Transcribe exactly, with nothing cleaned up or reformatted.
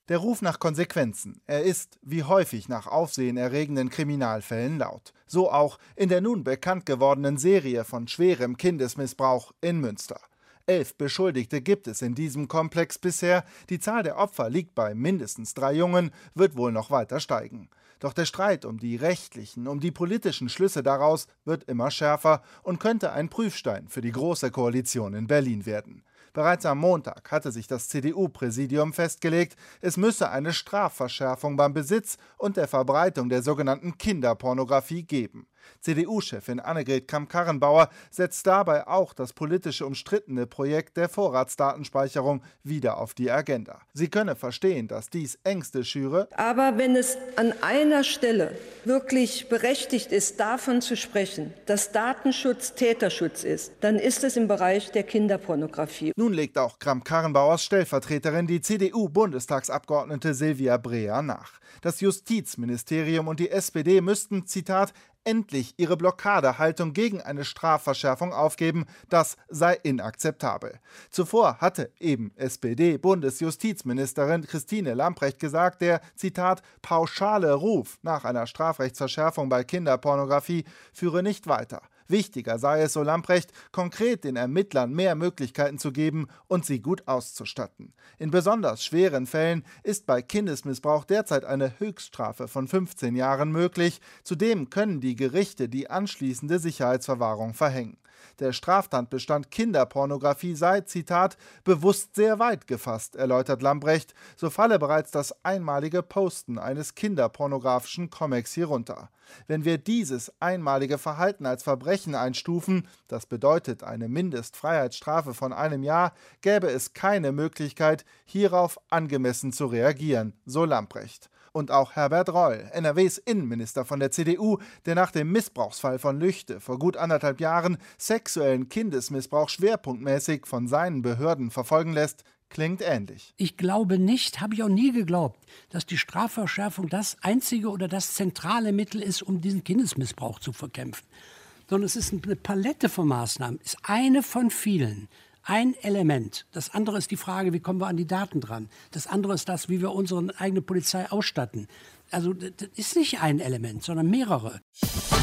Der Ruf nach Konsequenzen, er ist, wie häufig nach aufsehenerregenden Kriminalfällen laut. So auch in der nun bekannt gewordenen Serie von schwerem Kindesmissbrauch in Münster. Elf Beschuldigte gibt es in diesem Komplex bisher. Die Zahl der Opfer liegt bei mindestens drei Jungen, wird wohl noch weiter steigen. Doch der Streit um die rechtlichen, um die politischen Schlüsse daraus wird immer schärfer und könnte ein Prüfstein für die Große Koalition in Berlin werden. Bereits am Montag hatte sich das C D U-Präsidium festgelegt, es müsse eine Strafverschärfung beim Besitz und der Verbreitung der sogenannten Kinderpornografie geben. C D U-Chefin Annegret Kramp-Karrenbauer setzt dabei auch das politisch umstrittene Projekt der Vorratsdatenspeicherung wieder auf die Agenda. Sie könne verstehen, dass dies Ängste schüre. Aber wenn es an einer Stelle wirklich berechtigt ist, davon zu sprechen, dass Datenschutz Täterschutz ist, dann ist es im Bereich der Kinderpornografie. Nun legt auch Kramp-Karrenbauers Stellvertreterin, die C D U-Bundestagsabgeordnete Silvia Brea, nach. Das Justizministerium und die S P D müssten, Zitat, endlich ihre Blockadehaltung gegen eine Strafverschärfung aufgeben, das sei inakzeptabel. Zuvor hatte eben S P D-Bundesjustizministerin Christine Lambrecht gesagt, der, Zitat, pauschale Ruf nach einer Strafrechtsverschärfung bei Kinderpornografie führe nicht weiter. Wichtiger sei es, so Lambrecht, konkret den Ermittlern mehr Möglichkeiten zu geben und sie gut auszustatten. In besonders schweren Fällen ist bei Kindesmissbrauch derzeit eine Höchststrafe von fünfzehn Jahren möglich. Zudem können die Gerichte die anschließende Sicherheitsverwahrung verhängen. Der Straftatbestand Kinderpornografie sei, Zitat, bewusst sehr weit gefasst, erläutert Lambrecht. So falle bereits das einmalige Posten eines kinderpornografischen Comics hierunter. Wenn wir dieses einmalige Verhalten als Verbrechen einstufen, das bedeutet eine Mindestfreiheitsstrafe von einem Jahr, gäbe es keine Möglichkeit, hierauf angemessen zu reagieren, so Lambrecht. Und auch Herbert Reul, N R Ws Innenminister von der C D U, der nach dem Missbrauchsfall von Lüchte vor gut anderthalb Jahren sexuellen Kindesmissbrauch schwerpunktmäßig von seinen Behörden verfolgen lässt, klingt ähnlich. Ich glaube nicht, habe ich auch nie geglaubt, dass die Strafverschärfung das einzige oder das zentrale Mittel ist, um diesen Kindesmissbrauch zu bekämpfen. Sondern es ist eine Palette von Maßnahmen, ist eine von vielen. Ein Element. Das andere ist die Frage, wie kommen wir an die Daten dran? Das andere ist das, wie wir unsere eigene Polizei ausstatten. Also das ist nicht ein Element, sondern mehrere.